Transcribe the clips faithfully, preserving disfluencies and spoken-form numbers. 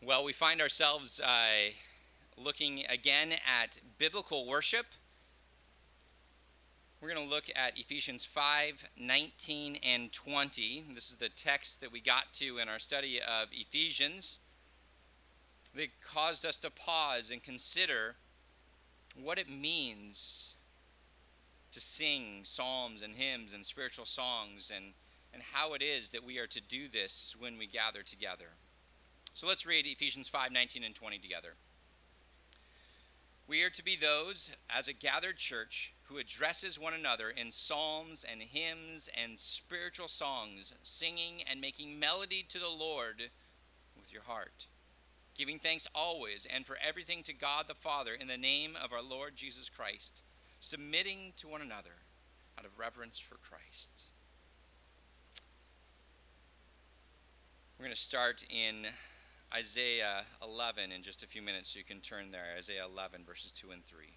Well, we find ourselves uh, looking again at biblical worship. We're going to look at Ephesians five, nineteen, and twenty. This is the text that we got to in our study of Ephesians that caused us to pause and consider what it means to sing psalms and hymns and spiritual songs, and, and how it is that we are to do this when we gather together. So let's read Ephesians five, nineteen, and twenty together. We are to be those, as a gathered church, who addresses one another in psalms and hymns and spiritual songs, singing and making melody to the Lord with your heart, giving thanks always and for everything to God the Father in the name of our Lord Jesus Christ, submitting to one another out of reverence for Christ. We're going to start in Isaiah eleven in just a few minutes, so you can turn there. Isaiah eleven, verses two and three.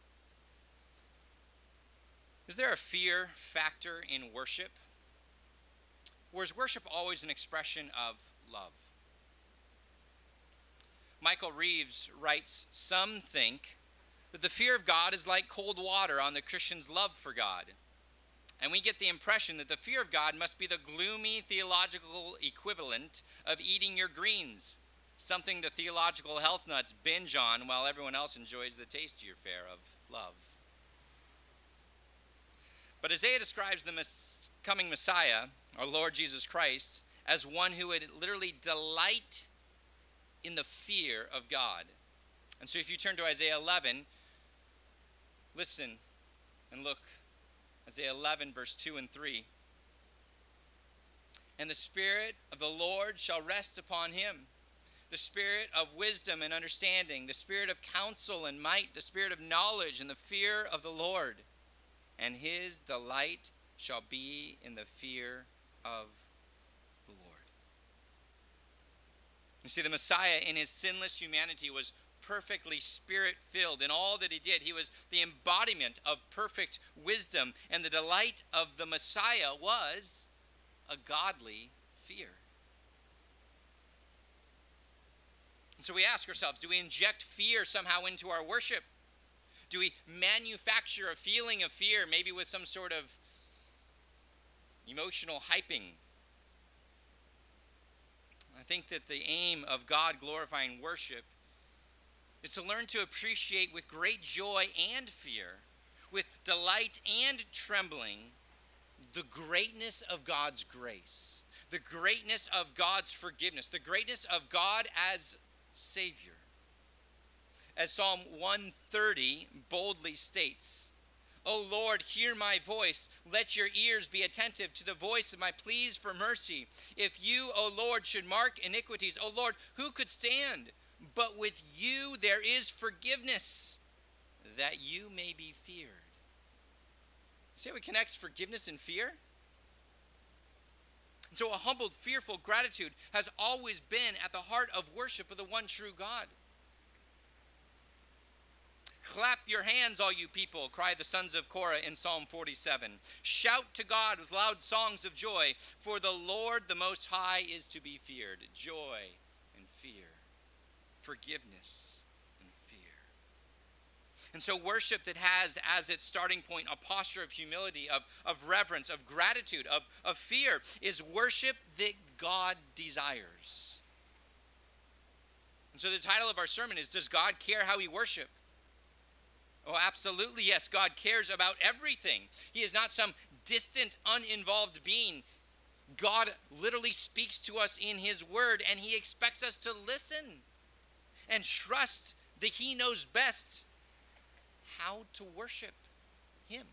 Is there a fear factor in worship? Or is worship always an expression of love? Michael Reeves writes, "Some think that the fear of God is like cold water on the Christian's love for God. And we get the impression that the fear of God must be the gloomy theological equivalent of eating your greens, something the theological health nuts binge on while everyone else enjoys the tastier fare of love." But Isaiah describes the mes- coming Messiah, our Lord Jesus Christ, as one who would literally delight in the fear of God. And so if you turn to Isaiah eleven, listen and look. Isaiah eleven, verse two and three. "And the Spirit of the Lord shall rest upon him, the Spirit of wisdom and understanding, the Spirit of counsel and might, the Spirit of knowledge and the fear of the Lord. And his delight shall be in the fear of the Lord." You see, the Messiah in his sinless humanity was perfectly spirit-filled in all that he did. He was the embodiment of perfect wisdom, and the delight of the Messiah was a godly fear. And so we ask ourselves, do we inject fear somehow into our worship? Do we manufacture a feeling of fear, maybe with some sort of emotional hyping? I think that the aim of God-glorifying worship is to learn to appreciate with great joy and fear, with delight and trembling, the greatness of God's grace, the greatness of God's forgiveness, the greatness of God as Savior. As Psalm one thirty boldly states, "O Lord, hear my voice. Let your ears be attentive to the voice of my pleas for mercy. If you, O Lord, should mark iniquities, O Lord, who could stand? But with you there is forgiveness, that you may be feared." See how he connects forgiveness and fear? And so a humbled, fearful gratitude has always been at the heart of worship of the one true God. "Clap your hands, all you people," cry the sons of Korah in Psalm forty-seven. "Shout to God with loud songs of joy, for the Lord the Most High is to be feared." Joy and fear, forgiveness and fear. And so worship that has as its starting point a posture of humility, of, of reverence, of gratitude, of, of fear, is worship that God desires. And so the title of our sermon is, Does God Care How We Worship? Oh, absolutely, yes. God cares about everything. He is not some distant, uninvolved being. God literally speaks to us in his word, and he expects us to listen and trust that he knows best how to worship him.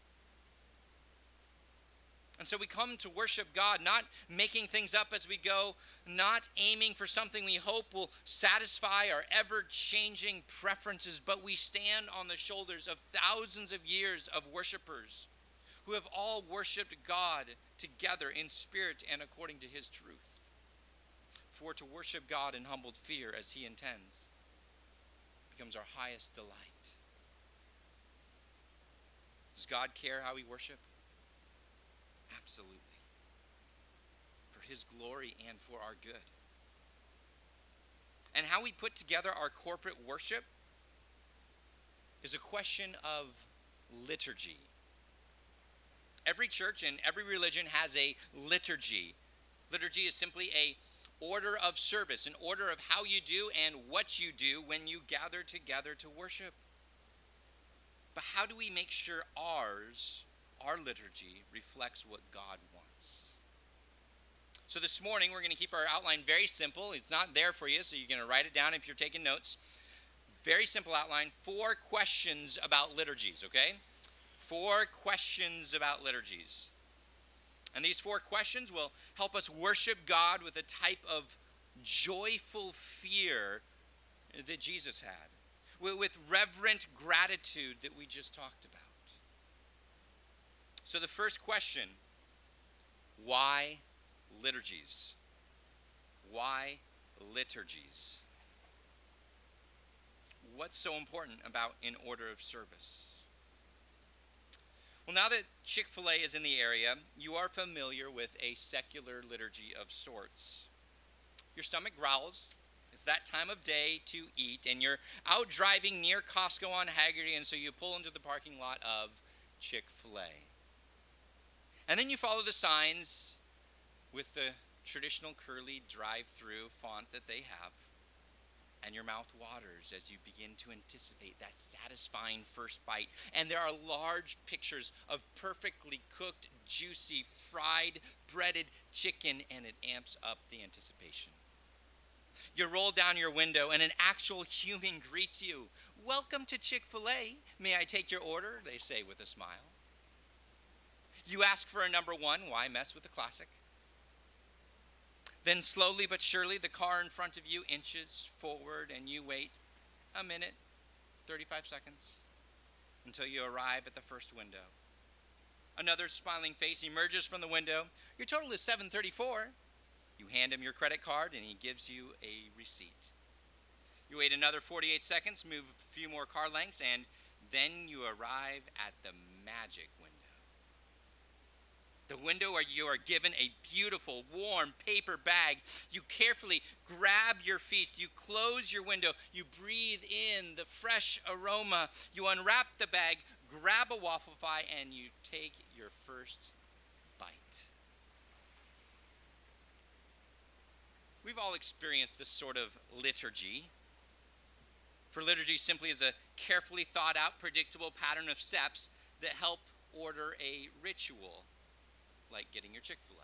And so we come to worship God, not making things up as we go, not aiming for something we hope will satisfy our ever-changing preferences, but we stand on the shoulders of thousands of years of worshipers who have all worshiped God together in spirit and according to his truth. For to worship God in humbled fear as he intends becomes our highest delight. Does God care how we worship? Absolutely. For his glory and for our good. and how we put together our corporate worship is a question of liturgy. Every church and every religion has a liturgy. Liturgy is simply a order of service, an order of how you do and what you do when you gather together to worship. But how do we make sure ours, our liturgy, reflects what God wants? So this morning, we're going to keep our outline very simple. It's not there for you, so you're going to write it down if you're taking notes. Very simple outline. Four questions about liturgies, okay? Four questions about liturgies. And these four questions will help us worship God with a type of joyful fear that Jesus had, with reverent gratitude that we just talked about. So the first question, why liturgies? Why liturgies? What's so important about an order of service? Well, now that Chick-fil-A is in the area, you are familiar with a secular liturgy of sorts. Your stomach growls. It's that time of day to eat, and you're out driving near Costco on Haggerty, and so you pull into the parking lot of Chick-fil-A. And then you follow the signs with the traditional curly drive-through font that they have, and your mouth waters as you begin to anticipate that satisfying first bite. And there are large pictures of perfectly cooked, juicy, fried, breaded chicken, and it amps up the anticipation. You roll down your window, and an actual human greets you. "Welcome to Chick-fil-A. May I take your order?" they say with a smile. You ask for a number one. Why mess with the classic? Then slowly but surely, the car in front of you inches forward, and you wait a minute, thirty-five seconds, until you arrive at the first window. Another smiling face emerges from the window. Your total is seven thirty-four. You hand him your credit card, and he gives you a receipt. You wait another forty-eight seconds, move a few more car lengths, and then you arrive at the magic window. The window where you are given a beautiful, warm paper bag. You carefully grab your feast. You close your window. You breathe in the fresh aroma. You unwrap the bag, grab a waffle fry, and you take your first bite. We've all experienced this sort of liturgy. For liturgy simply is a carefully thought out, predictable pattern of steps that help order a ritual, like getting your Chick-fil-A.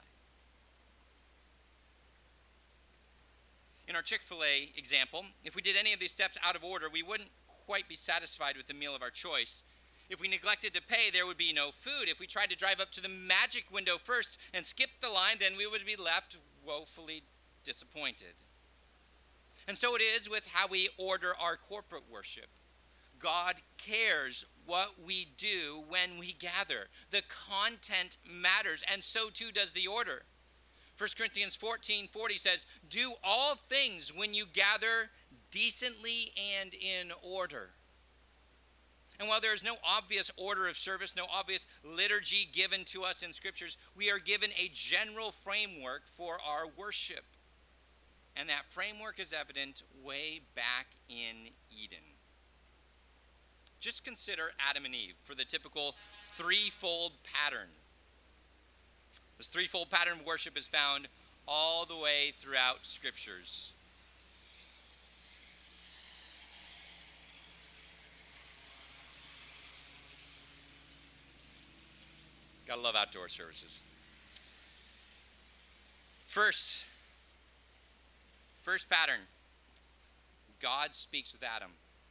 In our Chick-fil-A example, if we did any of these steps out of order, we wouldn't quite be satisfied with the meal of our choice. If we neglected to pay, there would be no food. If we tried to drive up to the magic window first and skip the line, then we would be left woefully disappointed. And so it is with how we order our corporate worship. God cares what we do when we gather. The content matters, and so too does the order. First Corinthians fourteen forty says, "Do all things when you gather decently and in order." And while there is no obvious order of service, no obvious liturgy given to us in scriptures, we are given a general framework for our worship. And that framework is evident way back in Eden. Just consider Adam and Eve for the typical threefold pattern. This threefold pattern of worship is found all the way throughout scriptures. Gotta love outdoor services. First, first pattern, God speaks with Adam.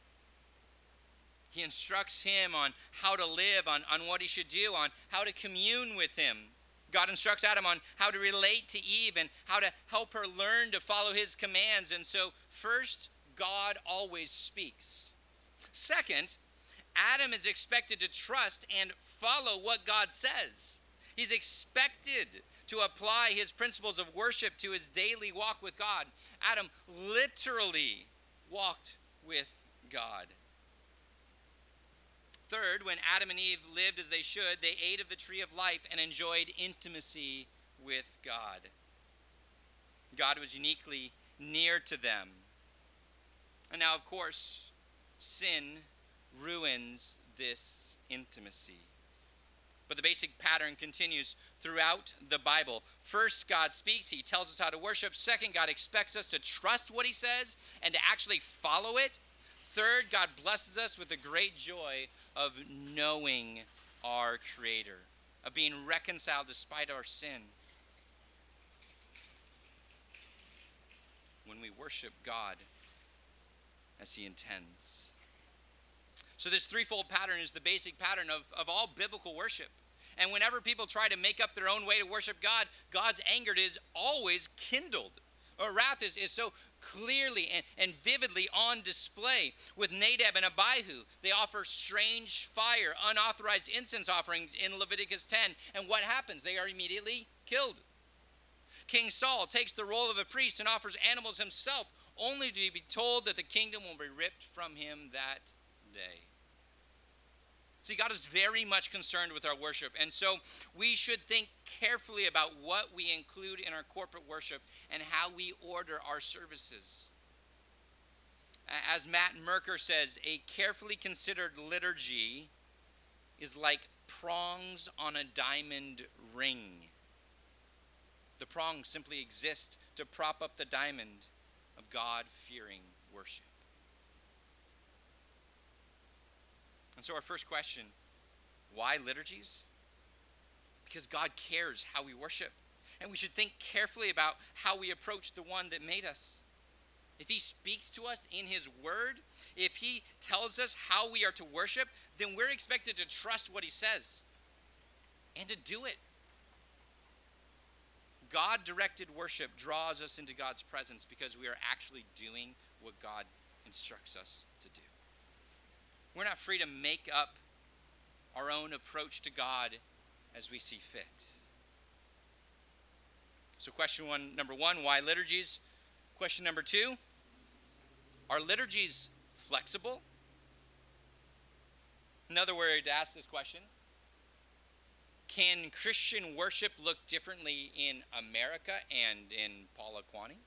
He instructs him on how to live, on, on what he should do, on how to commune with him. God instructs Adam on how to relate to Eve and how to help her learn to follow his commands. And so, first, God always speaks. Second, Adam is expected to trust and follow what God says. He's expected to apply his principles of worship to his daily walk with God. Adam literally walked with God. Third, when Adam and Eve lived as they should, they ate of the tree of life and enjoyed intimacy with God. God was uniquely near to them. And now, of course, sin ruins this intimacy. But the basic pattern continues throughout the Bible. First, God speaks. He tells us how to worship. Second, God expects us to trust what he says and to actually follow it. Third, God blesses us with the great joy of knowing our Creator, of being reconciled despite our sin. When we worship God as he intends. So this threefold pattern is the basic pattern of, of all biblical worship. And whenever people try to make up their own way to worship God, God's anger is always kindled. Or wrath is, is so clearly and, and vividly on display. With Nadab and Abihu, they offer strange fire, unauthorized incense offerings in Leviticus ten. And what happens? They are immediately killed. King Saul takes the role of a priest and offers animals himself, only to be told that the kingdom will be ripped from him that day. See, God is very much concerned with our worship, and so we should think carefully about what we include in our corporate worship and how we order our services. As Matt Merker says, a carefully considered liturgy is like prongs on a diamond ring. The prongs simply exist to prop up the diamond of God-fearing worship. And so our first question, why liturgies? Because God cares how we worship. And we should think carefully about how we approach the one that made us. If he speaks to us in his word, if he tells us how we are to worship, then we're expected to trust what he says and to do it. God-directed worship draws us into God's presence because we are actually doing what God instructs us to do. We're not free to make up our own approach to God as we see fit. So question one, number one, why liturgies? Question number two, are liturgies flexible? Another way to ask this question, can Christian worship look differently in America and in Polokwane?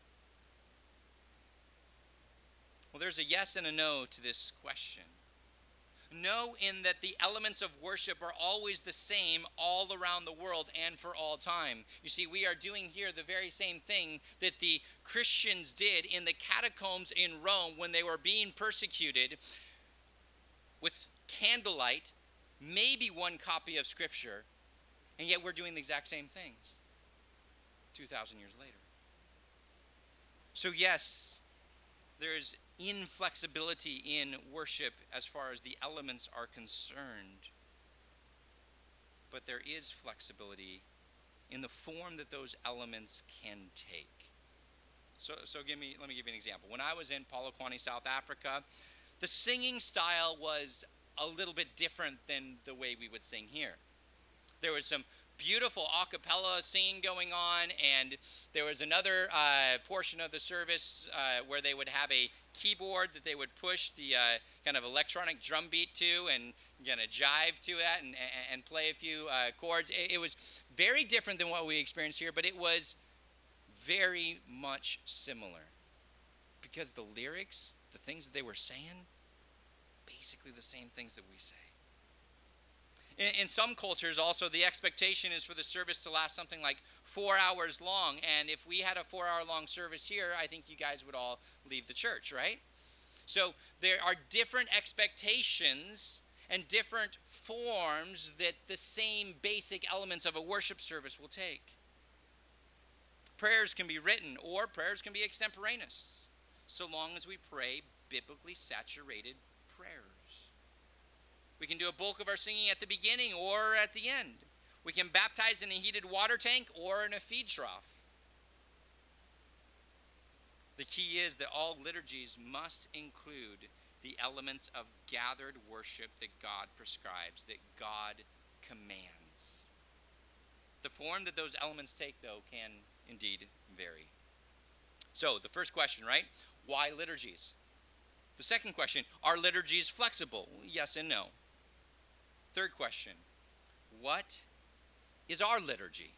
Well, there's a yes and a no to this question. No, in that the elements of worship are always the same all around the world and for all time. You see, we are doing here the very same thing that the Christians did in the catacombs in Rome when they were being persecuted with candlelight, maybe one copy of Scripture, and yet we're doing the exact same things two thousand years later. So yes, there is inflexibility in worship as far as the elements are concerned. But there is flexibility in the form that those elements can take. So, so give me, let me give you an example. When I was in Polokwane, South Africa, the singing style was a little bit different than the way we would sing here. There was some beautiful a cappella singing going on, and there was another uh, portion of the service uh, where they would have a keyboard that they would push the uh, kind of electronic drum beat to and kind of jive to that and, and play a few uh, chords. It, it was very different than what we experienced here, but it was very much similar because the lyrics, the things that they were saying, basically the same things that we say. In, in some cultures also, the expectation is for the service to last something like four hours long. And if we had a four-hour long service here, I think you guys would all leave the church, right? So there are different expectations and different forms that the same basic elements of a worship service will take. Prayers can be written or prayers can be extemporaneous, so long as we pray biblically saturated prayers. We can do a bulk of our singing at the beginning or at the end. We can baptize in a heated water tank or in a feed trough. The key is that all liturgies must include the elements of gathered worship that God prescribes, that God commands. The form that those elements take, though, can indeed vary. So, the first question, right? Why liturgies? The second question, are liturgies flexible? Yes and no. Third question, what is our liturgy?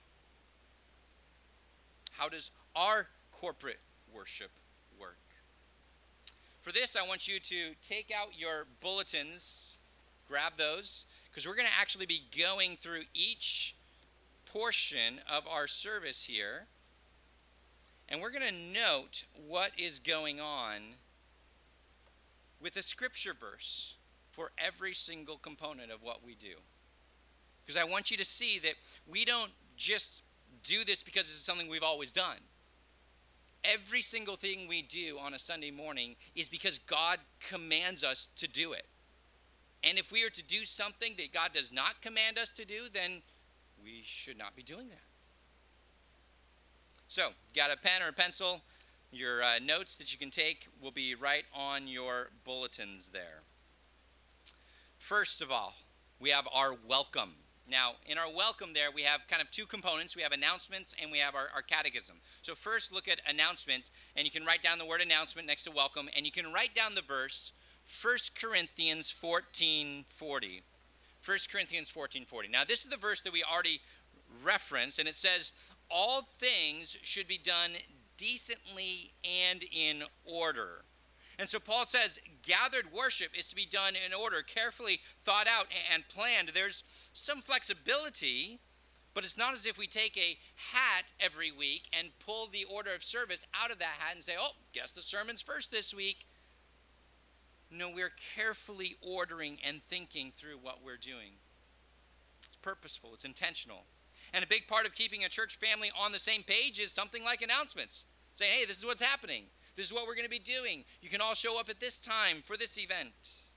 How does our corporate worship work? For this, I want you to take out your bulletins, grab those, because we're going to actually be going through each portion of our service here, and we're going to note what is going on with a scripture verse for every single component of what we do. Because I want you to see that we don't just do this because this is something we've always done. Every single thing we do on a Sunday morning is because God commands us to do it. And if we are to do something that God does not command us to do, then we should not be doing that. So, got a pen or a pencil? Your uh, notes that you can take will be right on your bulletins there. First of all, we have our welcome. Now, in our welcome there, we have kind of two components. We have announcements and we have our, our catechism. So first, look at announcement, and you can write down the word announcement next to welcome, and you can write down the verse, First Corinthians fourteen forty. First Corinthians fourteen forty. Now, this is the verse that we already referenced, and it says, all things should be done decently and in order. And so Paul says gathered worship is to be done in order, carefully thought out and planned. There's some flexibility, but it's not as if we take a hat every week and pull the order of service out of that hat and say, oh, guess the sermon's first this week. No, we're carefully ordering and thinking through what we're doing. It's purposeful, it's intentional. And a big part of keeping a church family on the same page is something like announcements. Saying, hey, this is what's happening. This is what we're going to be doing. You can all show up at this time for this event.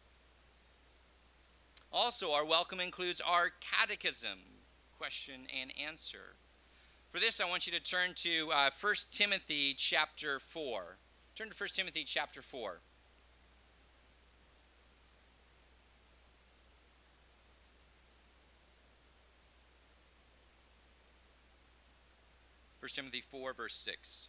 Also, our welcome includes our catechism, question and answer. For this, I want you to turn to uh, First Timothy chapter four. Turn to First Timothy chapter four. First Timothy four, verse six.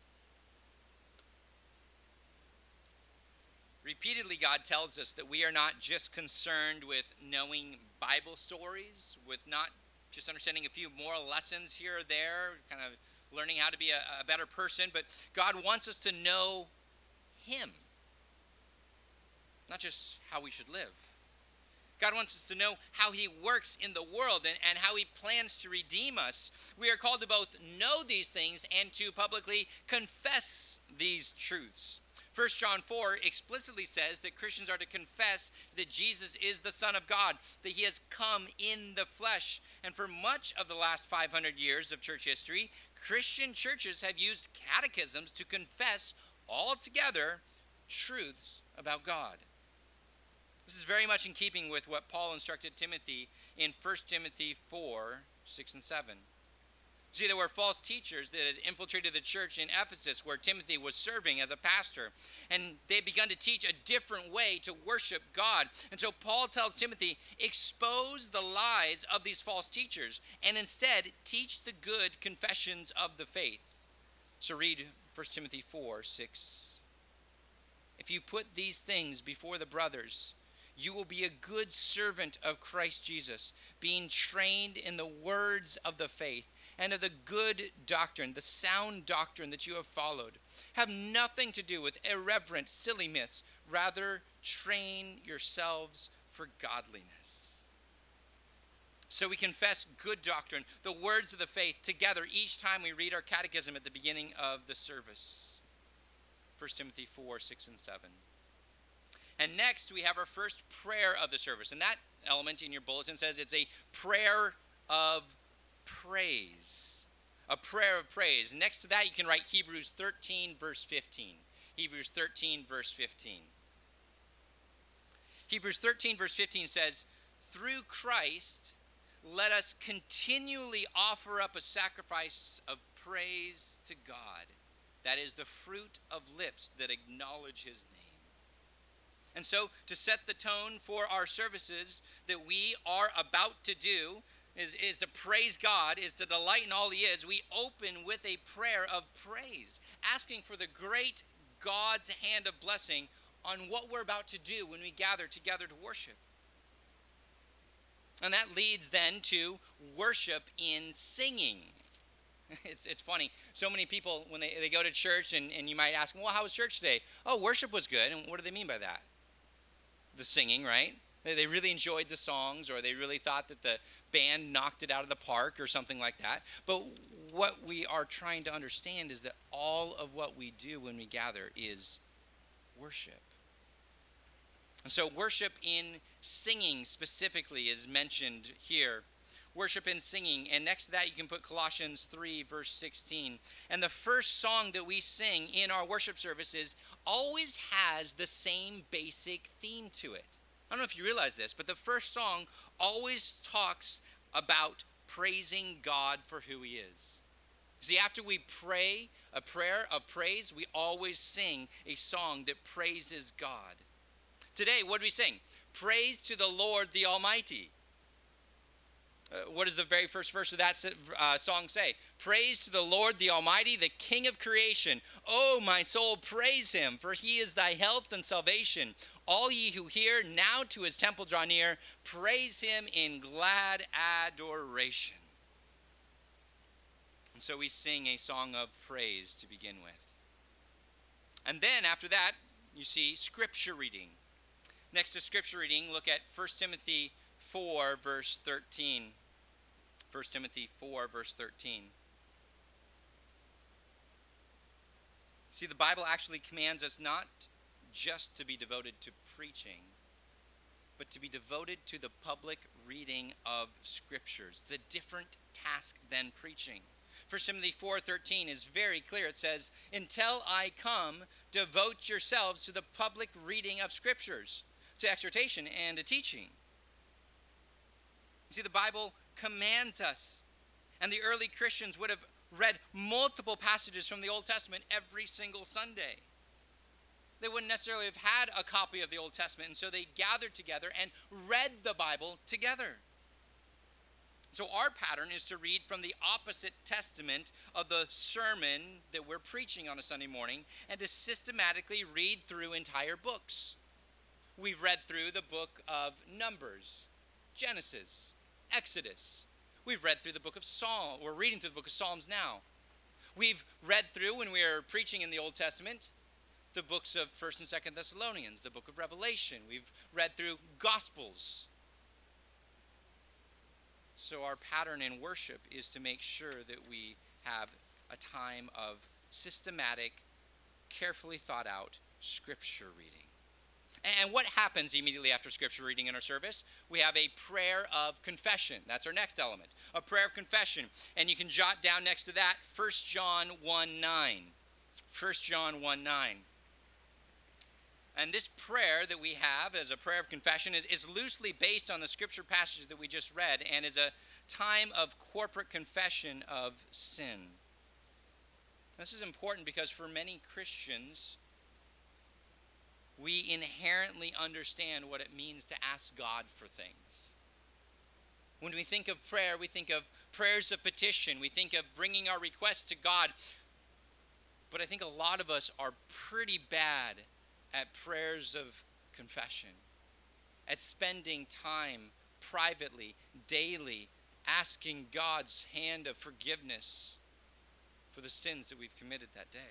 Repeatedly, God tells us that we are not just concerned with knowing Bible stories, with not just understanding a few moral lessons here or there, kind of learning how to be a, a better person, but God wants us to know Him, not just how we should live. God wants us to know how He works in the world and, and how He plans to redeem us. We are called to both know these things and to publicly confess these truths. First John four explicitly says that Christians are to confess that Jesus is the Son of God, that He has come in the flesh. And for much of the last five hundred years of church history, Christian churches have used catechisms to confess all together truths about God. This is very much in keeping with what Paul instructed Timothy in First Timothy four, six and seven. See, there were false teachers that had infiltrated the church in Ephesus where Timothy was serving as a pastor. And they had begun to teach a different way to worship God. And so Paul tells Timothy, expose the lies of these false teachers and instead teach the good confessions of the faith. So read First Timothy four, six. If you put these things before the brothers, you will be a good servant of Christ Jesus, being trained in the words of the faith and of the good doctrine, the sound doctrine that you have followed. Have nothing to do with irreverent, silly myths. Rather, train yourselves for godliness. So we confess good doctrine, the words of the faith, together each time we read our catechism at the beginning of the service. First Timothy four, six, and seven. And next, we have our first prayer of the service. And that element in your bulletin says it's a prayer of praise. A prayer of praise. Next to that, you can write Hebrews thirteen, verse fifteen. Hebrews thirteen, verse fifteen. Hebrews thirteen, verse fifteen says, through Christ, let us continually offer up a sacrifice of praise to God. That is the fruit of lips that acknowledge His name. And so, to set the tone for our services that we are about to do is, is to praise God, is to delight in all He is. We open with a prayer of praise, asking for the great God's hand of blessing on what we're about to do when we gather together to worship. And that leads then to worship in singing. It's it's funny. So many people, when they, they go to church, and, and you might ask them, well, how was church today? Oh, worship was good. And what do they mean by that? The singing, right? They, they really enjoyed the songs, or they really thought that the band knocked it out of the park or something like that. But what we are trying to understand is that all of what we do when we gather is worship. And so worship in singing specifically is mentioned here. Worship in singing. And next to that, you can put Colossians three, verse sixteen. And the first song that we sing in our worship services always has the same basic theme to it. I don't know if you realize this, but the first song always talks about praising God for who he is. See, after we pray a prayer of praise, we always sing a song that praises God. Today, what do we sing? Praise to the Lord the Almighty. Uh, what does the very first verse of that uh, song say? Praise to the Lord the Almighty, the King of creation. Oh, my soul, praise him, for he is thy health and salvation. All ye who hear, now to his temple draw near. Praise him in glad adoration. And so we sing a song of praise to begin with. And then after that, you see scripture reading. Next to scripture reading, look at First Timothy four, verse thirteen. First Timothy four, verse thirteen. See, the Bible actually commands us not just to be devoted to preaching, but to be devoted to the public reading of scriptures. It's a different task than preaching. First Timothy four thirteen is very clear. It says, until I come, devote yourselves to the public reading of scriptures, to exhortation and to teaching. You see, the Bible commands us. And the early Christians would have read multiple passages from the Old Testament every single Sunday. They wouldn't necessarily have had a copy of the Old Testament, and so they gathered together and read the Bible together. So our pattern is to read from the opposite testament of the sermon that we're preaching on a Sunday morning, and to systematically read through entire books. We've read through the book of Numbers, Genesis, Exodus. We've read through the book of Psalms. We're reading through the book of Psalms now. We've read through, when we are preaching in the Old Testament, the books of First and Second Thessalonians, the book of Revelation. We've read through Gospels. So our pattern in worship is to make sure that we have a time of systematic, carefully thought out scripture reading. And what happens immediately after scripture reading in our service? We have a prayer of confession. That's our next element, a prayer of confession. And you can jot down next to that First John one nine. First John one nine. And this prayer that we have as a prayer of confession is, is loosely based on the scripture passage that we just read, and is a time of corporate confession of sin. This is important because for many Christians, we inherently understand what it means to ask God for things. When we think of prayer, we think of prayers of petition. We think of bringing our requests to God. But I think a lot of us are pretty bad at prayers of confession, at spending time privately, daily, asking God's hand of forgiveness for the sins that we've committed that day.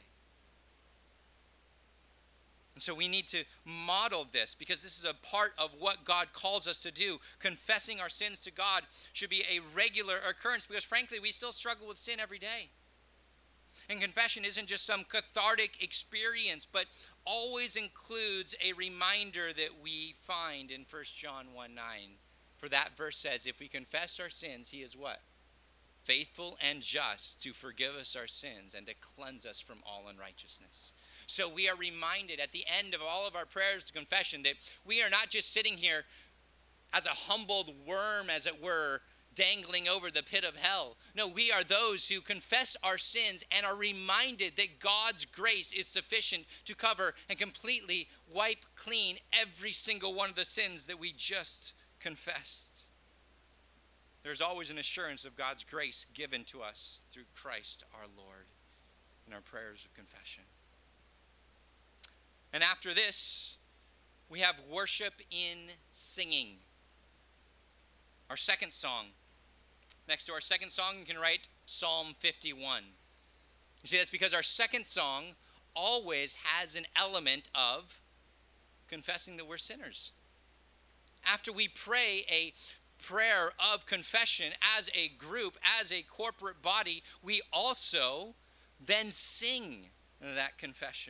And so we need to model this, because this is a part of what God calls us to do. Confessing our sins to God should be a regular occurrence, because frankly, we still struggle with sin every day. And confession isn't just some cathartic experience, but always includes a reminder that we find in First John one nine. For that verse says, if we confess our sins, he is what? Faithful and just to forgive us our sins and to cleanse us from all unrighteousness. So we are reminded at the end of all of our prayers of confession that we are not just sitting here as a humbled worm, as it were, dangling over the pit of hell. No, we are those who confess our sins and are reminded that God's grace is sufficient to cover and completely wipe clean every single one of the sins that we just confessed. There's always an assurance of God's grace given to us through Christ our Lord in our prayers of confession. And after this, we have worship in singing. Our second song. Next to our second song, you can write Psalm fifty-one. You see, that's because our second song always has an element of confessing that we're sinners. After we pray a prayer of confession as a group, as a corporate body, we also then sing that confession.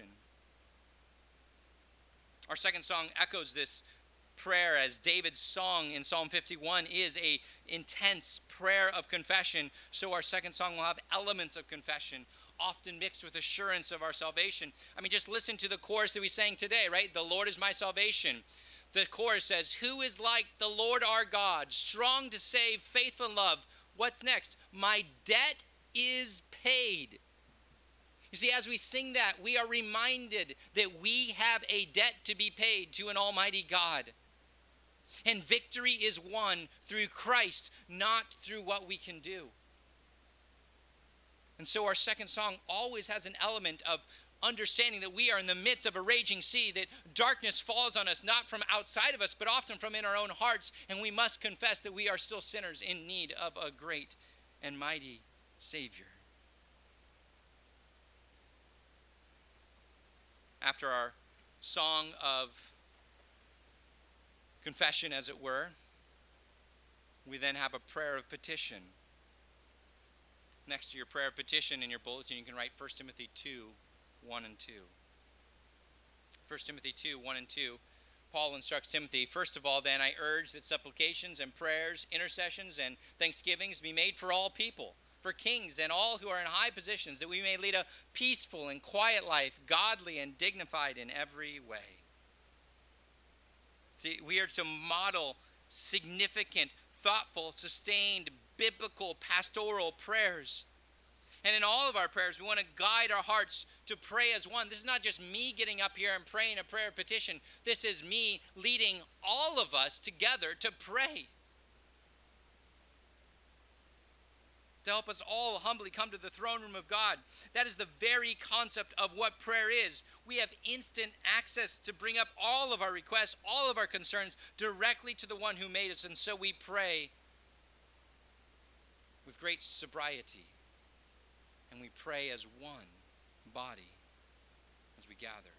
Our second song echoes this prayer, as David's song in Psalm fifty-one is a intense prayer of confession. So our second song will have elements of confession, often mixed with assurance of our salvation. I mean, just listen to the chorus that we sang today, right? The Lord is my salvation. The chorus says, who is like the Lord our God, strong to save, faithful in love. What's next? My debt is paid. You see, as we sing that, we are reminded that we have a debt to be paid to an almighty God. And victory is won through Christ, not through what we can do. And so our second song always has an element of understanding that we are in the midst of a raging sea, that darkness falls on us, not from outside of us, but often from in our own hearts. And we must confess that we are still sinners in need of a great and mighty Savior. After our song of confession, as it were, we then have a prayer of petition. Next to your prayer of petition in your bulletin, you can write First Timothy two, one and two. First Timothy two, one and two. Paul instructs Timothy, first of all, then, I urge that supplications and prayers, intercessions and thanksgivings be made for all people, for kings and all who are in high positions, that we may lead a peaceful and quiet life, godly and dignified in every way. See, we are to model significant, thoughtful, sustained, biblical, pastoral prayers. And in all of our prayers, we want to guide our hearts to pray as one. This is not just me getting up here and praying a prayer of petition. This is me leading all of us together to pray. To help us all humbly come to the throne room of God. That is the very concept of what prayer is. We have instant access to bring up all of our requests, all of our concerns directly to the one who made us. And so we pray with great sobriety. And we pray as one body as we gather.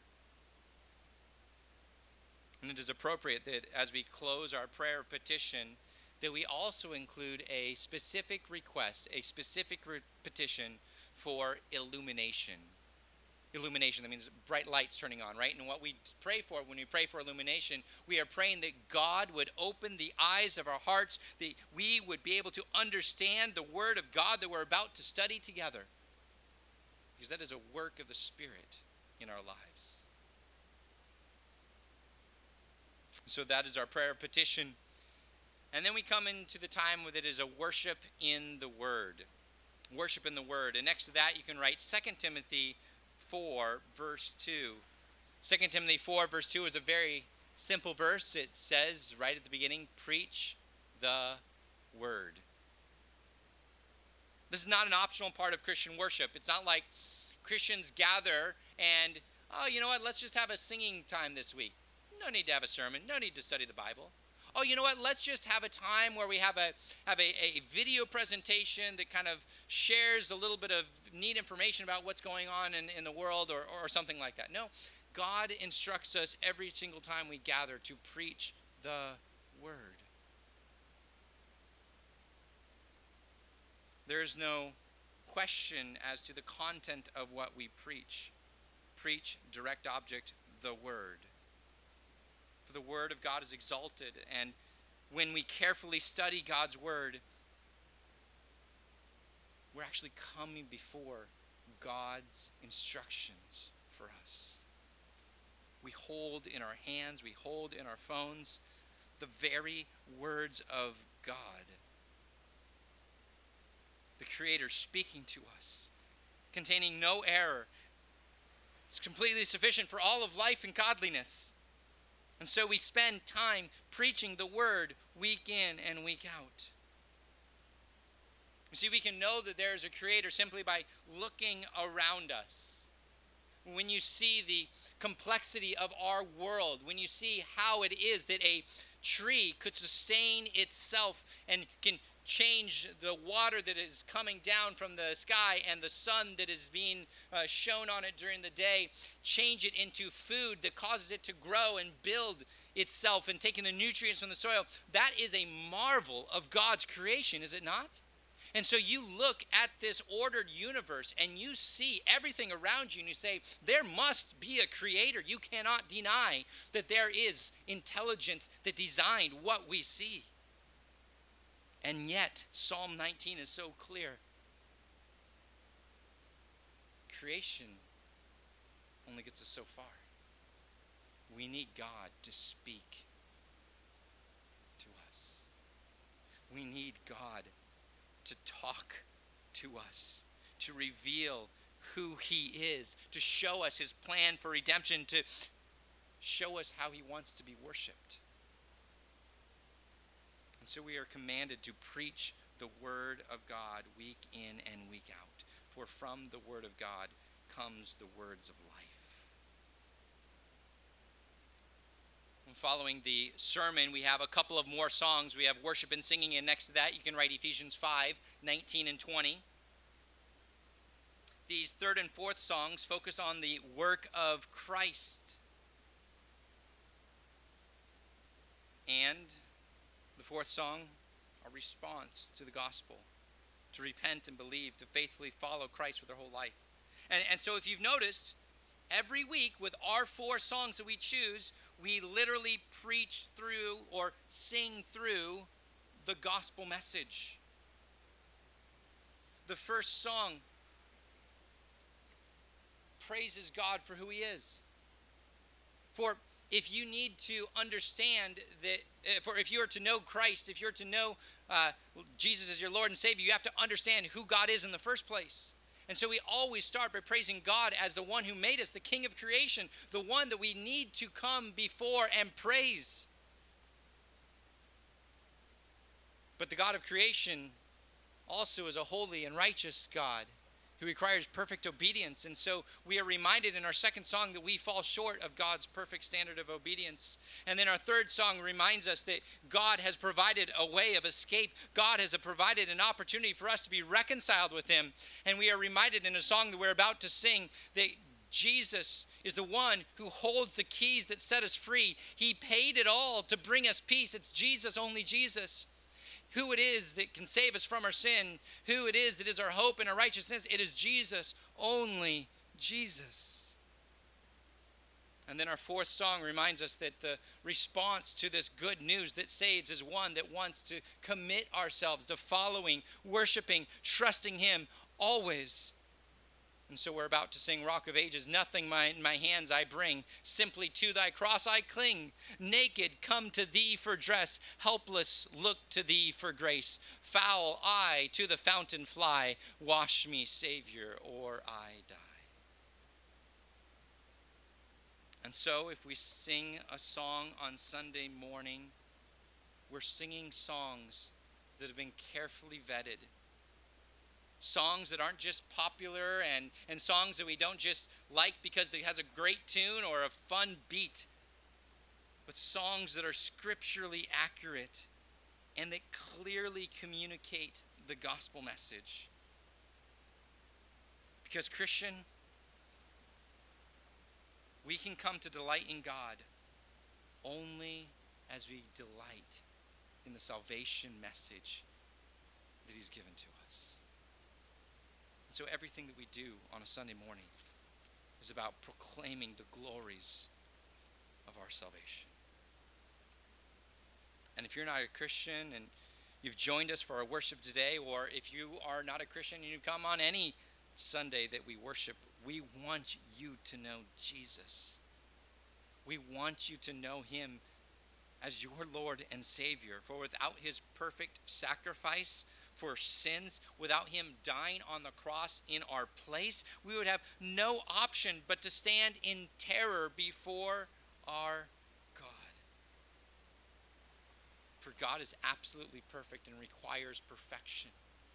And it is appropriate that as we close our prayer of petition, that we also include a specific request, a specific re- petition for illumination. Illumination, that means bright lights turning on, right? And what we pray for when we pray for illumination, we are praying that God would open the eyes of our hearts, that we would be able to understand the Word of God that we're about to study together. Because that is a work of the Spirit in our lives. So that is our prayer of petition. And then we come into the time where it is a worship in the Word. Worship in the Word. And next to that, you can write Second Timothy four, verse two. Second Timothy four, verse two is a very simple verse. It says right at the beginning, preach the Word. This is not an optional part of Christian worship. It's not like Christians gather and, oh, you know what, let's just have a singing time this week. No need to have a sermon. No need to study the Bible. Oh, you know what, let's just have a time where we have a have a, a video presentation that kind of shares a little bit of neat information about what's going on in, in the world or, or something like that. No, God instructs us every single time we gather to preach the Word. There is no question as to the content of what we preach. Preach, direct object, the Word. For the Word of God is exalted, and when we carefully study God's Word, we're actually coming before God's instructions for us. We hold in our hands, we hold in our phones the very words of God. The Creator speaking to us, containing no error. It's completely sufficient for all of life and godliness. And so we spend time preaching the Word week in and week out. You see, we can know that there is a Creator simply by looking around us. When you see the complexity of our world, when you see how it is that a tree could sustain itself and can change the water that is coming down from the sky and the sun that is being uh, shown on it during the day, change it into food that causes it to grow and build itself and taking the nutrients from the soil. That is a marvel of God's creation, is it not? And so you look at this ordered universe and you see everything around you and you say, there must be a creator. You cannot deny that there is intelligence that designed what we see. And yet, Psalm nineteen is so clear. Creation only gets us so far. We need God to speak to us. We need God to talk to us, to reveal who he is, to show us his plan for redemption, to show us how he wants to be worshiped. And so we are commanded to preach the word of God week in and week out. For from the word of God comes the words of life. And following the sermon, we have a couple of more songs. We have worship and singing, and next to that you can write Ephesians five, nineteen and twenty. These third and fourth songs focus on the work of Christ. And the fourth song, a response to the gospel, to repent and believe, to faithfully follow Christ with their whole life. And, and so if you've noticed, every week with our four songs that we choose, we literally preach through or sing through the gospel message. The first song praises God for who he is. For if you need to understand that, for if you are to know Christ, if you're to know uh, Jesus as your Lord and Savior, you have to understand who God is in the first place. And so we always start by praising God as the one who made us, the King of creation, the one that we need to come before and praise. But the God of creation also is a holy and righteous God who requires perfect obedience. And so we are reminded in our second song that we fall short of God's perfect standard of obedience. And then our third song reminds us that God has provided a way of escape. God has provided an opportunity for us to be reconciled with him. And we are reminded in a song that we're about to sing that Jesus is the one who holds the keys that set us free. He paid it all to bring us peace. It's Jesus, only Jesus. Who it is that can save us from our sin, who it is that is our hope and our righteousness. It is Jesus, only Jesus. And then our fourth song reminds us that the response to this good news that saves is one that wants to commit ourselves to following, worshiping, trusting him always. And so we're about to sing Rock of Ages. Nothing my, in my hands I bring, simply to thy cross I cling. Naked come to thee for dress, helpless look to thee for grace. Foul I to the fountain fly, wash me, Savior, or I die. And so if we sing a song on Sunday morning, we're singing songs that have been carefully vetted. Songs that aren't just popular and, and songs that we don't just like because it has a great tune or a fun beat, but songs that are scripturally accurate and that clearly communicate the gospel message. Because Christian, we can come to delight in God only as we delight in the salvation message that he's given to us. And so everything that we do on a Sunday morning is about proclaiming the glories of our salvation. And if you're not a Christian and you've joined us for our worship today, or if you are not a Christian and you come on any Sunday that we worship, we want you to know Jesus. We want you to know him as your Lord and Savior. For without his perfect sacrifice for sins, without him dying on the cross in our place, we would have no option but to stand in terror before our God. For God is absolutely perfect and requires perfection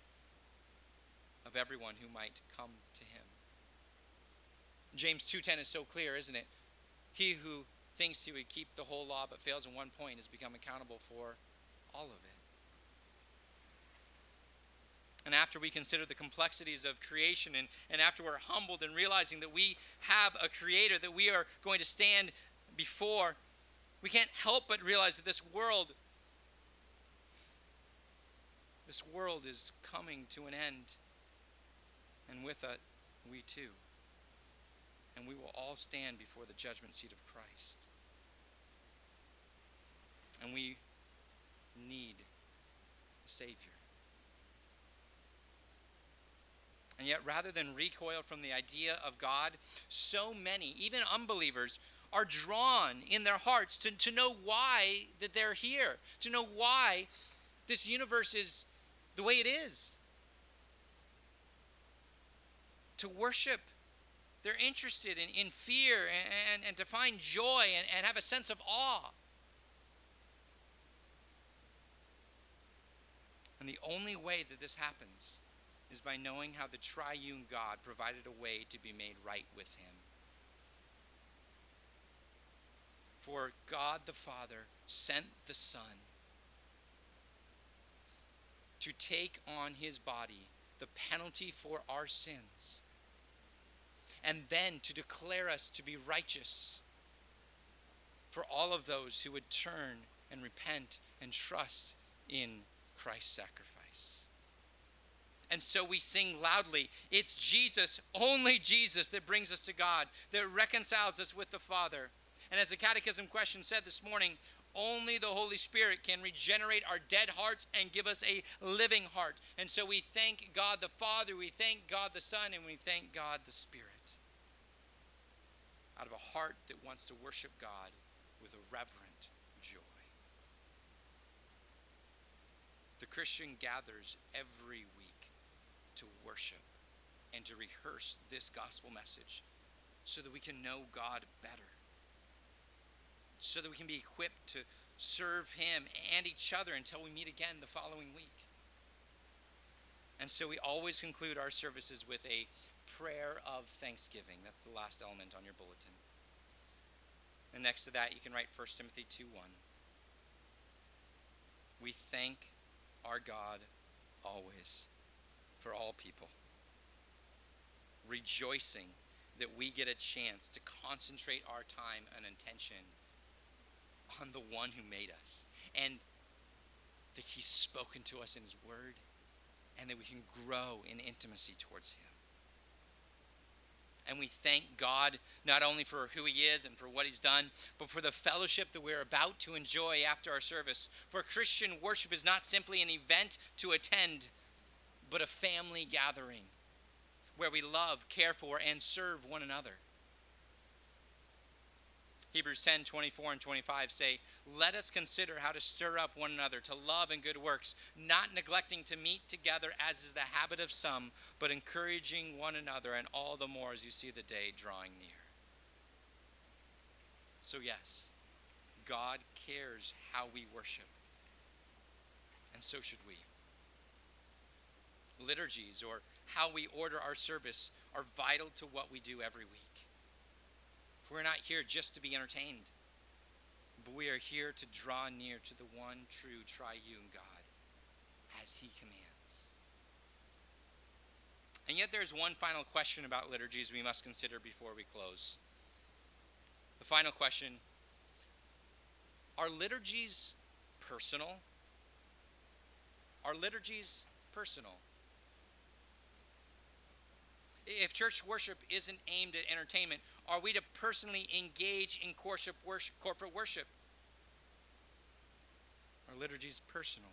of everyone who might come to him. James two ten is so clear, isn't it? He who thinks he would keep the whole law but fails in one point has become accountable for all of it. And after we consider the complexities of creation, and, and after we're humbled and realizing that we have a creator that we are going to stand before, we can't help but realize that this world, this world is coming to an end. And with it, we too. And we will all stand before the judgment seat of Christ. And we need a Savior. And yet, rather than recoil from the idea of God, so many, even unbelievers, are drawn in their hearts to, to know why that they're here, to know why this universe is the way it is. To worship. They're interested in, in fear and, and, and to find joy and, and have a sense of awe. And the only way that this happens is by knowing how the triune God provided a way to be made right with him. For God the Father sent the Son to take on his body the penalty for our sins, and then to declare us to be righteous for all of those who would turn and repent and trust in Christ's sacrifice. And so we sing loudly, it's Jesus, only Jesus, that brings us to God, that reconciles us with the Father. And as the catechism question said this morning, only the Holy Spirit can regenerate our dead hearts and give us a living heart. And so we thank God the Father, we thank God the Son, and we thank God the Spirit. Out of a heart that wants to worship God with a reverent joy. The Christian gathers every week to worship and to rehearse this gospel message so that we can know God better, so that we can be equipped to serve him and each other until we meet again the following week. And so we always conclude our services with a prayer of thanksgiving. That's the last element on your bulletin. And next to that, you can write First Timothy two one. We thank our God always for all people, rejoicing that we get a chance to concentrate our time and attention on the one who made us, and that he's spoken to us in his word, and that we can grow in intimacy towards him. And we thank God not only for who he is and for what he's done, but for the fellowship that we're about to enjoy after our service. For Christian worship is not simply an event to attend, but a family gathering where we love, care for, and serve one another. Hebrews ten, twenty-four and twenty-five say, let us consider how to stir up one another to love and good works, not neglecting to meet together as is the habit of some, but encouraging one another, and all the more as you see the day drawing near. So yes, God cares how we worship, and so should we. Liturgies, or how we order our service, are vital to what we do every week. We're not here just to be entertained, but we are here to draw near to the one true triune God as he commands. And yet there's one final question about liturgies we must consider before we close. The final question, are liturgies personal? Are liturgies personal? If church worship isn't aimed at entertainment, are we to personally engage in corporate worship? Are liturgies personal?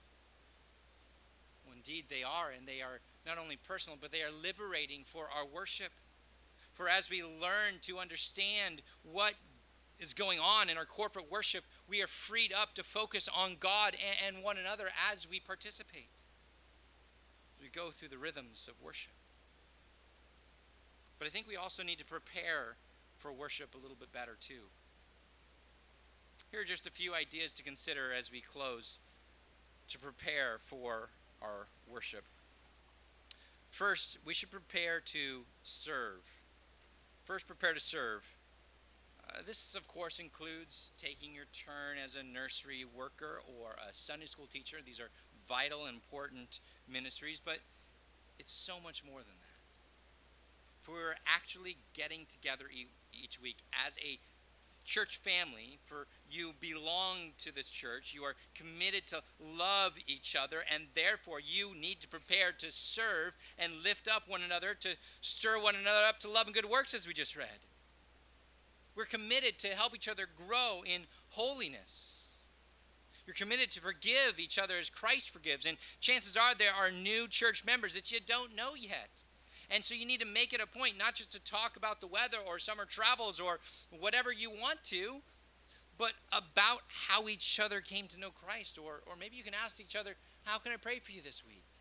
Well, indeed they are, and they are not only personal, but they are liberating for our worship. For as we learn to understand what is going on in our corporate worship, we are freed up to focus on God and one another as we participate. We go through the rhythms of worship. But I think we also need to prepare for worship a little bit better too. Here are just a few ideas to consider as we close to prepare for our worship. First, we should prepare to serve. First, prepare to serve. Uh, this, of course, includes taking your turn as a nursery worker or a Sunday school teacher. These are vital, important ministries, but it's so much more than that. For we're actually getting together e- each week as a church family, for you belong to this church, you are committed to love each other, and therefore you need to prepare to serve and lift up one another, to stir one another up to love and good works, as we just read. We're committed to help each other grow in holiness. You're committed to forgive each other as Christ forgives, and chances are there are new church members that you don't know yet. And so you need to make it a point not just to talk about the weather or summer travels or whatever you want to, but about how each other came to know Christ. Or, or maybe you can ask each other, how can I pray for you this week?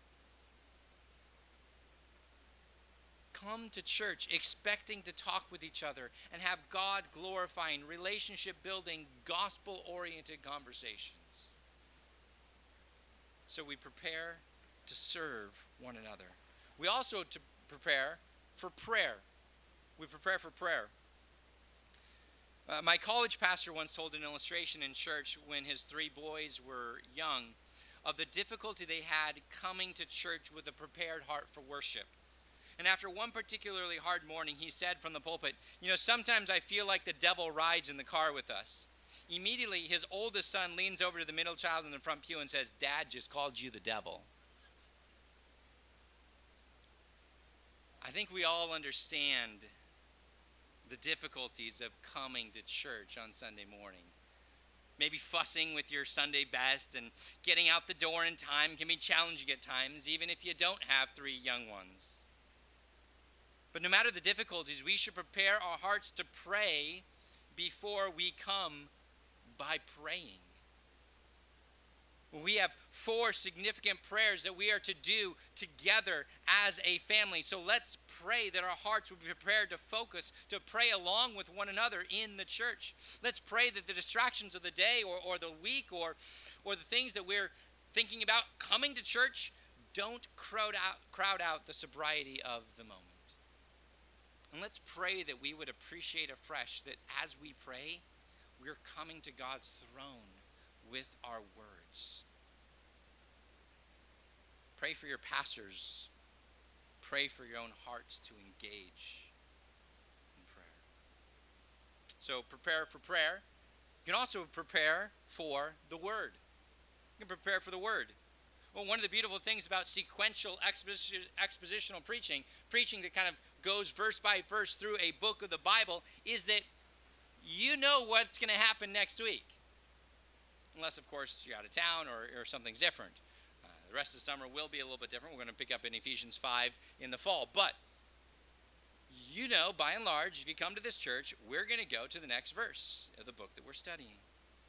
Come to church expecting to talk with each other and have God-glorifying, relationship-building, gospel-oriented conversations. So we prepare to serve one another. We also to prepare for prayer. We prepare for prayer. Uh, my college pastor once told an illustration in church when his three boys were young of the difficulty they had coming to church with a prepared heart for worship. And after one particularly hard morning, he said from the pulpit, you know, sometimes I feel like the devil rides in the car with us. Immediately, his oldest son leans over to the middle child in the front pew and says, Dad just called you the devil. I think we all understand the difficulties of coming to church on Sunday morning. Maybe fussing with your Sunday best and getting out the door in time can be challenging at times, even if you don't have three young ones. But no matter the difficulties, we should prepare our hearts to pray before we come by praying. We have four significant prayers that we are to do together as a family. So let's pray that our hearts will be prepared to focus, to pray along with one another in the church. Let's pray that the distractions of the day or, or the week or, or the things that we're thinking about coming to church don't crowd out, crowd out the sobriety of the moment. And let's pray that we would appreciate afresh that as we pray, we're coming to God's throne with our words. Pray for your pastors. Pray for your own hearts to engage in prayer. So prepare for prayer. You can also prepare for the word. You can prepare for the word. Well, one of the beautiful things about sequential exposition, expositional preaching, preaching that kind of goes verse by verse through a book of the Bible, is that you know what's going to happen next week. Unless, of course, you're out of town or, or something's different. Uh, the rest of the summer will be a little bit different. We're going to pick up in Ephesians five in the fall. But you know, by and large, if you come to this church, we're going to go to the next verse of the book that we're studying.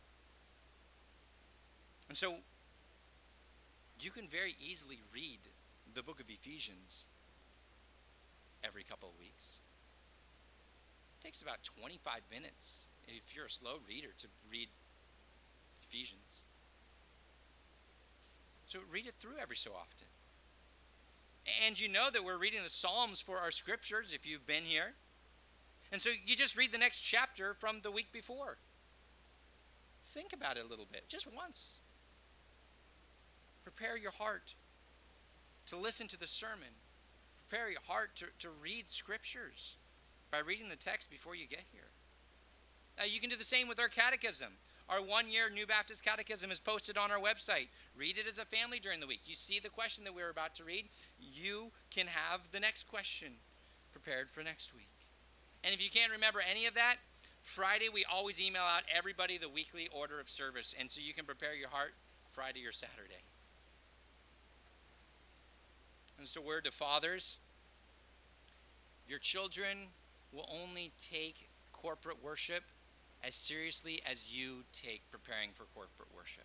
And so you can very easily read the book of Ephesians every couple of weeks. It takes about twenty-five minutes if you're a slow reader to read Ephesians. So read it through every so often. And you know that we're reading the Psalms for our scriptures if you've been here. And so you just read the next chapter from the week before. Think about it a little bit, just once. Prepare your heart to listen to the sermon. Prepare your heart to, to read scriptures by reading the text before you get here. Uh, you can do the same with our catechism. Our one-year New Baptist Catechism is posted on our website. Read it as a family during the week. You see the question that we're about to read, you can have the next question prepared for next week. And if you can't remember any of that, Friday we always email out everybody the weekly order of service, and so you can prepare your heart Friday or Saturday. And it's a word to fathers. Your children will only take corporate worship as seriously as you take preparing for corporate worship.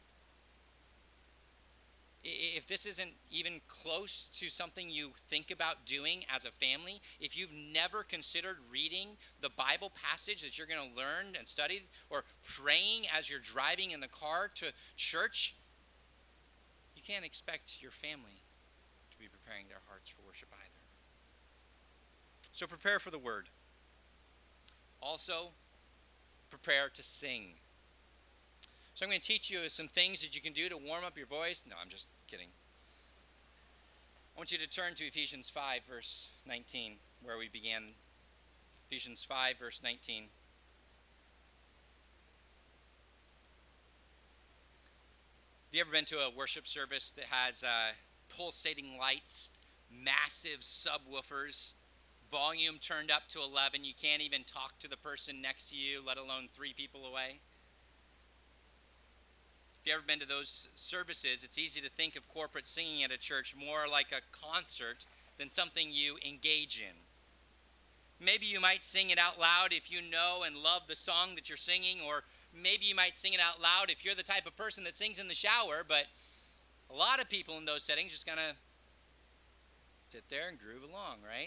If this isn't even close to something you think about doing as a family, if you've never considered reading the Bible passage that you're going to learn and study, or praying as you're driving in the car to church, you can't expect your family to be preparing their hearts for worship either. So prepare for the word. Also, prepare to sing. So I'm going to teach you some things that you can do to warm up your voice. No, I'm just kidding. I want you to turn to Ephesians five, verse nineteen, where we began. Ephesians five, verse nineteen. Have you ever been to a worship service that has uh, pulsating lights, massive subwoofers, volume turned up to eleven? You can't even talk to the person next to you, let alone three people away. If you've ever been to those services, it's easy to think of corporate singing at a church more like a concert than something you engage in. Maybe you might sing it out loud if you know and love the song that you're singing, or maybe you might sing it out loud if you're the type of person that sings in the shower, but a lot of people in those settings just kind of sit there and groove along, right?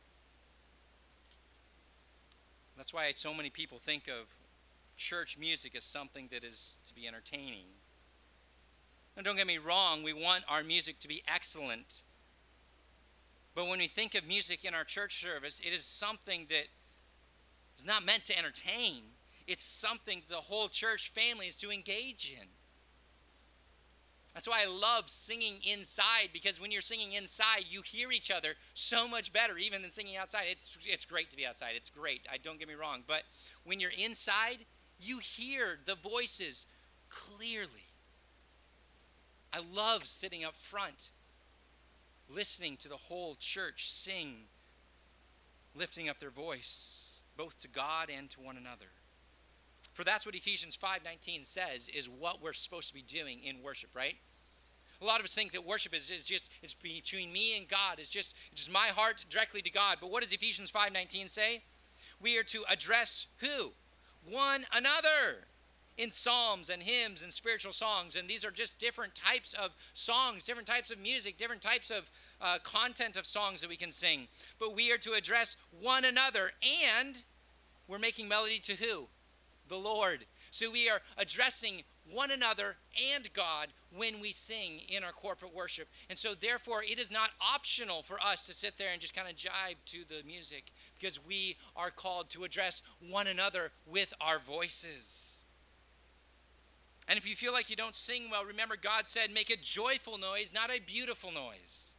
That's why so many people think of church music as something that is to be entertaining. Now, don't get me wrong, we want our music to be excellent. But when we think of music in our church service, it is something that is not meant to entertain. It's something the whole church family is to engage in. That's why I love singing inside, because when you're singing inside, you hear each other so much better even than singing outside. It's it's great to be outside. It's great. I don't get me wrong. But when you're inside, you hear the voices clearly. I love sitting up front, listening to the whole church sing, lifting up their voice, both to God and to one another. For that's what Ephesians five nineteen says is what we're supposed to be doing in worship, right? A lot of us think that worship is, is just it's between me and God. It's just, it's just my heart directly to God. But what does Ephesians five nineteen say? We are to address who? One another in psalms and hymns and spiritual songs. And these are just different types of songs, different types of music, different types of uh, content of songs that we can sing. But we are to address one another, and we're making melody to who? The Lord. So we are addressing one another and God when we sing in our corporate worship. And so therefore it is not optional for us to sit there and just kind of jive to the music, because we are called to address one another with our voices. And if you feel like you don't sing well, remember God said make a joyful noise, not a beautiful noise.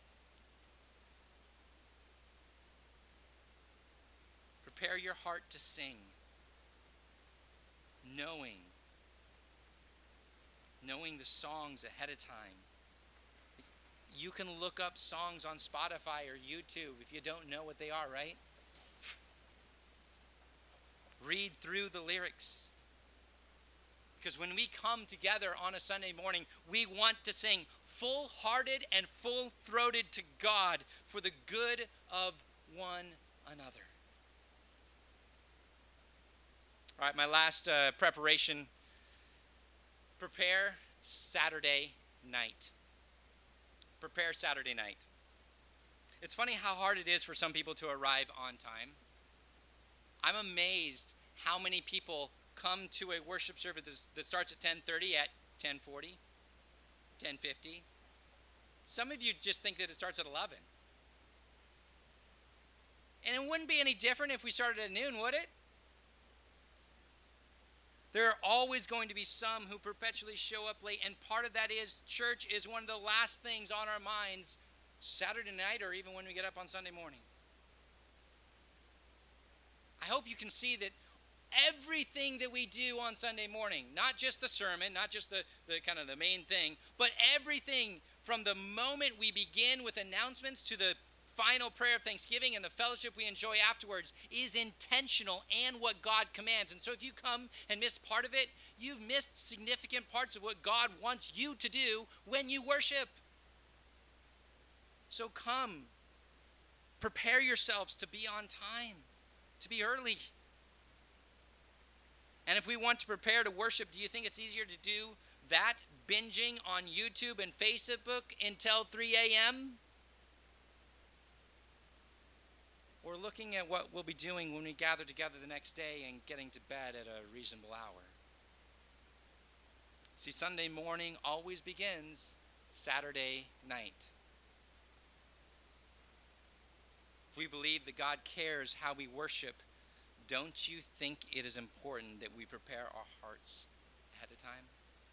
Prepare your heart to sing. Knowing, knowing the songs ahead of time. You can look up songs on Spotify or YouTube if you don't know what they are, right? Read through the lyrics. Because when we come together on a Sunday morning, we want to sing full-hearted and full-throated to God for the good of one another. All right, my last uh, preparation. Prepare Saturday night. Prepare Saturday night. It's funny how hard it is for some people to arrive on time. I'm amazed how many people come to a worship service that starts at ten thirty at ten forty, ten fifty. Some of you just think that it starts at eleven. And it wouldn't be any different if we started at noon, would it? There are always going to be some who perpetually show up late, and part of that is church is one of the last things on our minds Saturday night or even when we get up on Sunday morning. I hope you can see that everything that we do on Sunday morning, not just the sermon, not just the, the kind of the main thing, but everything from the moment we begin with announcements to the final prayer of thanksgiving and the fellowship we enjoy afterwards is intentional and what God commands. And so if you come and miss part of it, you've missed significant parts of what God wants you to do when you worship. So come, prepare yourselves to be on time, to be early. And if we want to prepare to worship, do you think it's easier to do that binging on YouTube and Facebook until three a.m.? Or looking at what we'll be doing when we gather together the next day and getting to bed at a reasonable hour? See, Sunday morning always begins Saturday night. If we believe that God cares how we worship, don't you think it is important that we prepare our hearts ahead of time?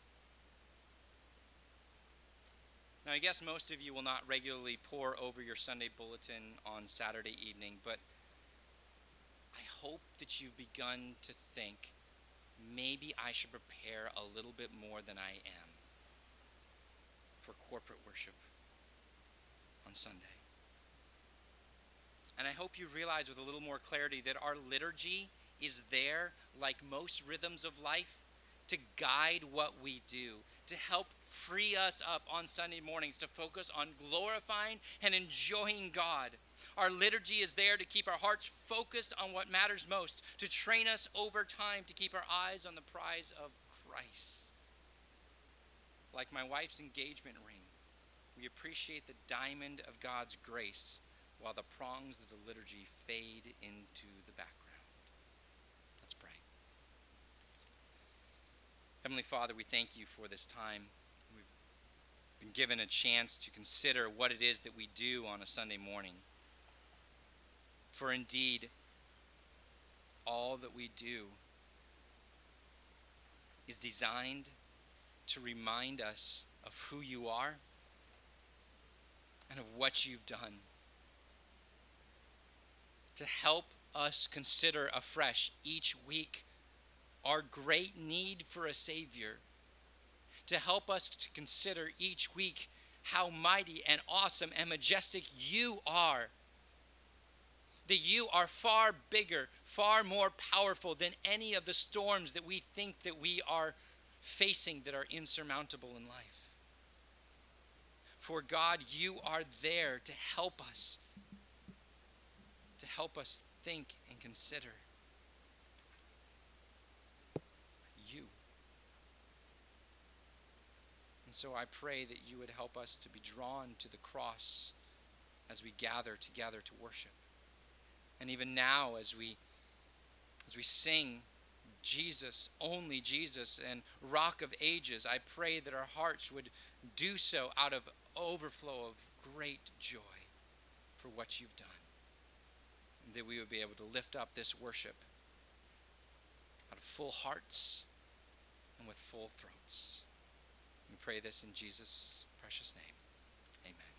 Now, I guess most of you will not regularly pore over your Sunday bulletin on Saturday evening, but I hope that you've begun to think, maybe I should prepare a little bit more than I am for corporate worship on Sunday. And I hope you realize with a little more clarity that our liturgy is there, like most rhythms of life, to guide what we do, to help free us up on Sunday mornings to focus on glorifying and enjoying God. Our liturgy is there to keep our hearts focused on what matters most, to train us over time to keep our eyes on the prize of Christ. Like my wife's engagement ring, we appreciate the diamond of God's grace while the prongs of the liturgy fade into the background. Let's pray. Heavenly Father, we thank you for this time. We've been given a chance to consider what it is that we do on a Sunday morning. For indeed, all that we do is designed to remind us of who you are and of what you've done. To help us consider afresh each week our great need for a Savior. To help us to consider each week how mighty and awesome and majestic you are. That you are far bigger, far more powerful than any of the storms that we think that we are facing that are insurmountable in life. For God, you are there to help us, to help us think and consider you. And so I pray that you would help us to be drawn to the cross as we gather together to worship. And even now as we as we sing Jesus, only Jesus, and Rock of Ages, I pray that our hearts would do so out of overflow of great joy for what you've done. And that we would be able to lift up this worship out of full hearts and with full throats. We pray this in Jesus' precious name. Amen.